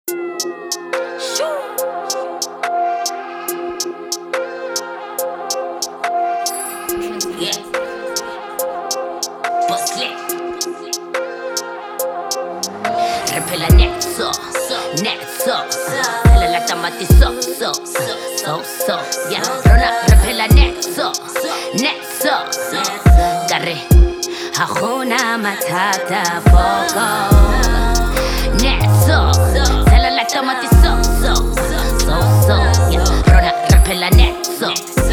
Yeah. Bosslet. Repela netso. Hela like tamati so. Yeah. Rona repela netso. Gare. Hakuna matata fogo. Netso. Hela like tamati so. Yeah. Rona repela netso.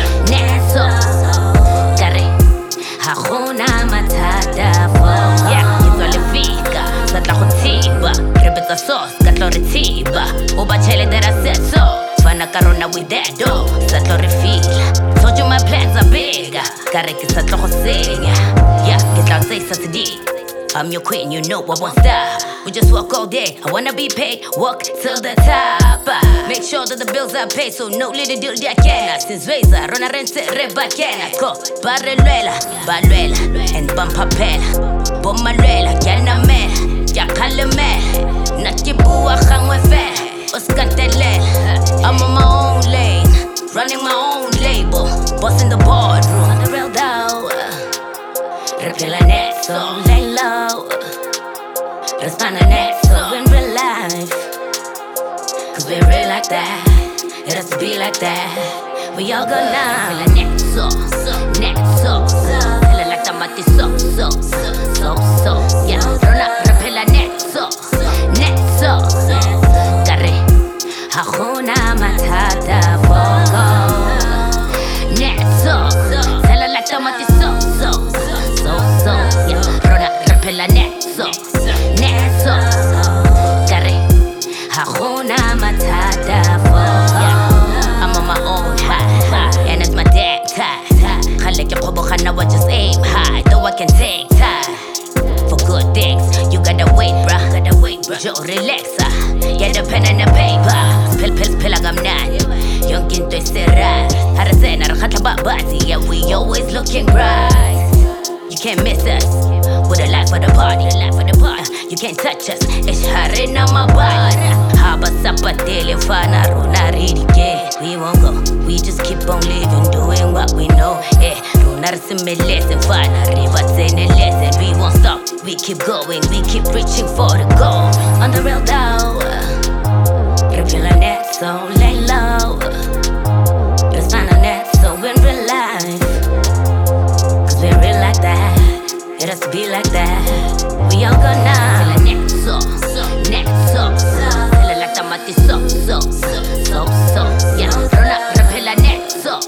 Hakuna matata fogo. Yeah. Kitolefika. Satla khutiba. Rebeta sauce. Katloritiba. Ubachele that I said so. Fana karona with that dough. Satlo refila. Told you my plans are bigger. Kareki satlo khosenya. Yeah, get out say Saturday. I'm your queen, you know I won't stop. We just walk all day, I wanna be paid. Walk till the top. Make sure that the bills are paid, so no little deal de aquela. Since Reza, Rona Rense, Rebaquena. Go, Barreluela, and Bampapela. Bomaluela, Yanamela, Yakalamela. Nakibua Hangwefela, Oscatelela. I'm on my own lane, running my own label. Bossing the boardroom, on the real dough. Repela netso, lay low. Respond to netso in real life. Cause we're real like that. It has to be like that. We all go now. Repela netso. Hela like tamati so. Yeah, rona repela netso. Gare. Hakuna matata fogo. Netso. Hela like tamati so. Yeah, rona repela netso. Gare. Hakuna matata fogo. Yeah, I'm on my own high. And it's my dad time. Khalek ya khobo khana wa just aim high. Though I can take time for good things, you gotta wait, bruh. Joe relaxa. Get the pen and the paper. Pil agamnan. Yung ginto estirar. Harasena rakhatla babati. Yeah, we always looking bright. You can't miss us. With a life for the party. You can't touch us. It's harin on my body. Haba sapatele fana runa ridike. We won't go. We just keep on living, doing what we know. Runa lesson fana riva sene lesson. We won't stop. We keep going. We keep reaching for the goal. On the real dough. Repela netso, lay low. Let's find a netso in real life. Cause we're real like that. It has to be like that. We all go now. Repela netso. Hela like tamati so. Yeah, rona repela netso.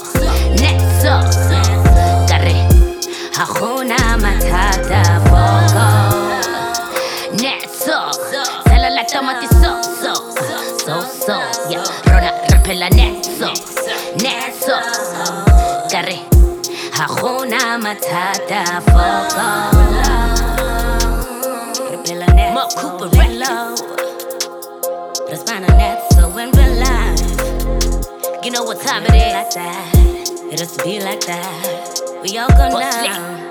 Gare. Hakuna matata fogo. Netso. Hela like tamati so. Yeah, rona repela netso. Gare. Hakuna matata fogo. Repela netso. Mo Cooper Rello. Let's find a netso in real life. You know what time it is. Like that. It has to be like that. We all go now.